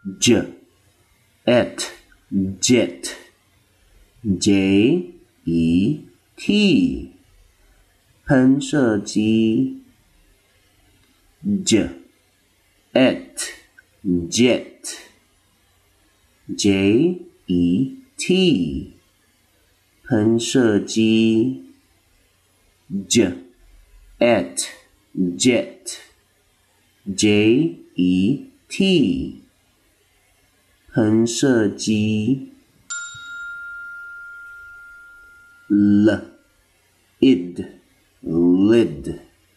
j et jet j e t 喷射机 j et jet j e t 喷射机 j et jet j e t 喷射机 l id lid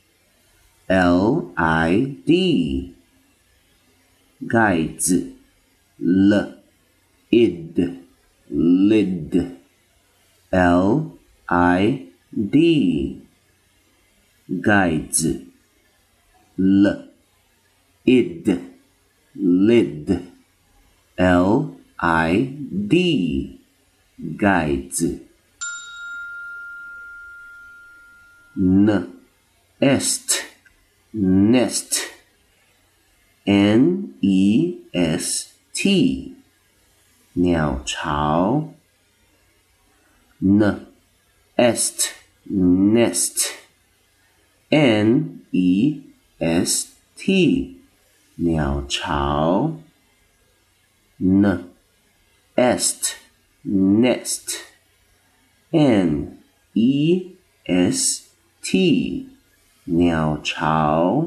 l i d 盖子 l id lid l i d 盖子 l id lid l i d 盖子 n est nest n e s t 鸟巢 n est nest n e s t 鸟巢 n est nest n e s t 鸟巢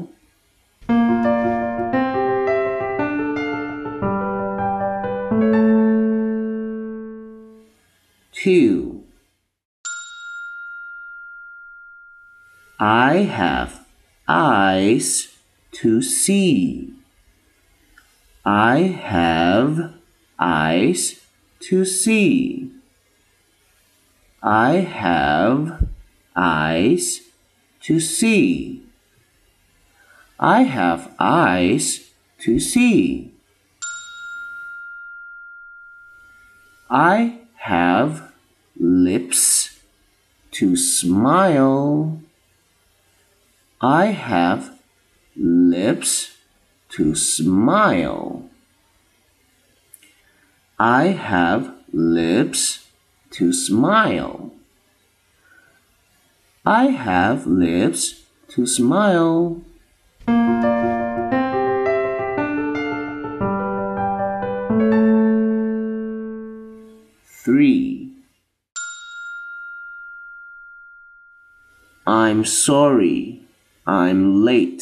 2. I have eyes to see. I have eyes to see. I have eyes to see. I have eyes to see. I have lips to smile. I have lips to smile. I have lips to smile. I have lips to smile. 3. I'm sorry, I'm late.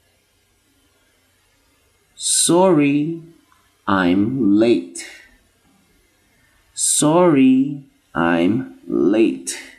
Sorry, I'm late. Sorry, I'm late.